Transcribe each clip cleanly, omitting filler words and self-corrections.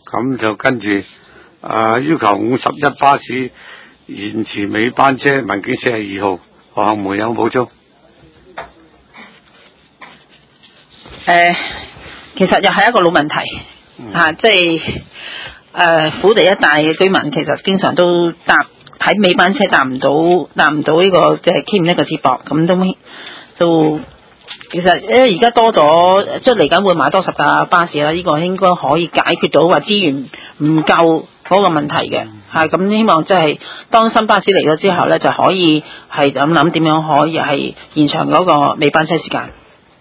咁就跟住要求51巴士延遲尾班車，民警42號，學校門有冇補充？ 其實又係一個老問題，即係虎地一帶嘅居民其實經常都喺尾班車搭唔到呢個即係 K51嘅接駁，咁都其實而家多咗，即係嚟緊會買多10架巴士啦，呢個應該可以解決到話資源唔夠嗰個問題嘅，咁希望即係當新巴士嚟咗之後咧，就可以係諗點樣可以係延長嗰個尾班車時間。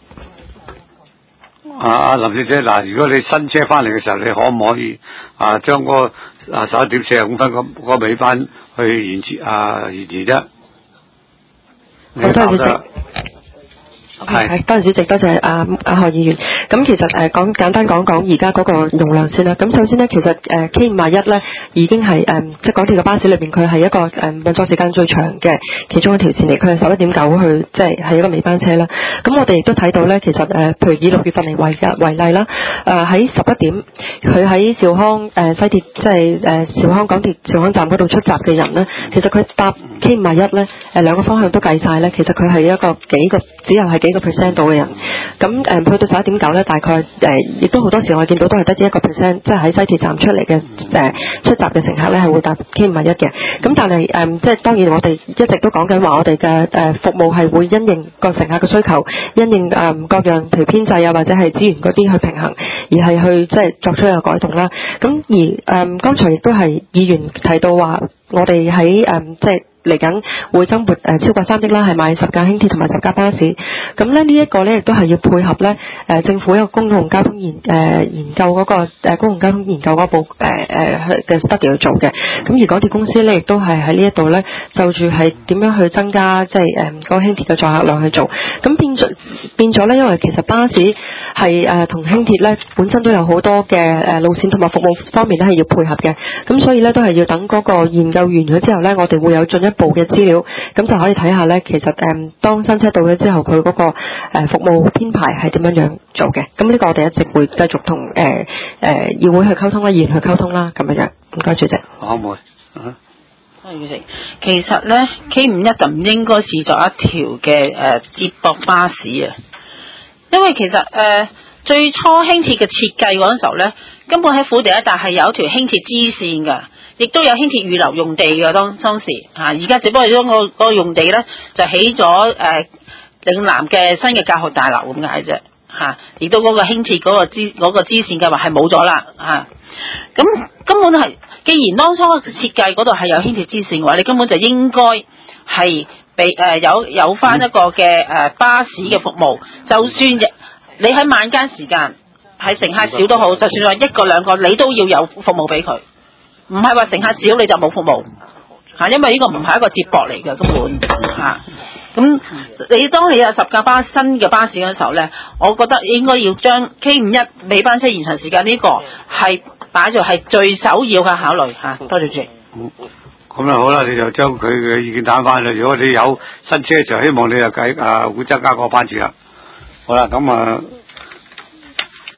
林小姐，嗱，如果你新車翻嚟嘅時候，你可唔可以將嗰11點45分嗰尾班去延遲啫？ 好，多謝主席。係，多謝主席，多謝何議員。咁其實簡單講而家嗰個容量先啦。咁首先呢，其實K51咧已經係即係港鐵嘅巴士裏邊，佢係一個運作時間最長嘅其中一條線嚟。佢係11點9去，即係一個尾班車啦。咁我哋亦都睇到咧，其實譬如以6月份嚟為例啦，喺11點，佢喺兆康西鐵，即係兆康港鐵兆康站嗰度出閘嘅人咧，其實佢搭K51咧兩個方向都計晒咧，其實佢係一個只有係幾個 percent 到嘅人，咁去到11點9咧，大概亦都好多時我見到都係得1個 percent，即係喺西鐵站出嚟嘅出閘嘅乘客咧係會搭K51嘅。咁但係即係當然我哋一直都講緊話，我哋嘅服務係會因應個乘客嘅需求，因應各樣譬如編制啊或者係資源嗰啲去平衡，而係去即係作出一個改動啦。咁而剛才亦都係議員提到話，我哋喺即係嚟緊會增撥超過3億啦，係買10架輕鐵同埋10架巴士。咁咧呢一個咧亦都係要配合咧政府一個公共交通研究嗰個公共交通研究嗰部嘅 study 去做嘅。咁而港鐵公司咧亦都係喺呢一度咧就住係點樣去增加即係嗰個輕鐵嘅載客量去做。咁變咗咧，因為其實巴士係同輕鐵咧本身都有好多嘅路線同埋服務方面咧係要配合嘅。咁所以咧都係要等嗰個研究完咗之後咧，我哋會有進一步嘅資料，咁就可以睇下咧，其實當新車到咗之後，佢嗰個服務編排係點樣樣做嘅。咁呢個我哋一直會繼續同議會去溝通啦，議員去溝通啦，咁樣樣。唔該，主席。 可唔可以？ 多謝主席。其實咧 K51就唔應該視作一條嘅接駁巴士啊，因為其實最初輕鐵嘅設計嗰陣時候咧，根本喺虎地一帶係有一條輕鐵支線㗎。亦都有輕鐵預留用地嘅當時而家只不過將嗰個用地咧就起咗嶺南嘅新嘅教學大樓咁解啫亦都嗰個輕鐵嗰個支線計劃係冇咗啦咁根本係，既然當初嘅設計嗰度係有輕鐵支線嘅話，你根本就應該係俾有翻一個嘅巴士嘅服務，就算你喺晚間時間係乘客少都好，就算話1個2個，你都要有服務俾佢。唔係話乘客少你就冇服務因為呢個唔係一個接駁嚟嘅根本咁當你有10架新嘅巴士嘅時候咧，我覺得應該要將 K51尾班車延長時間呢個係擺在係最首要嘅考慮多謝主席。 咁好啦，你就將佢嘅意見打翻啦。如果你有新車就希望你會增加個班次啦。好啦，咁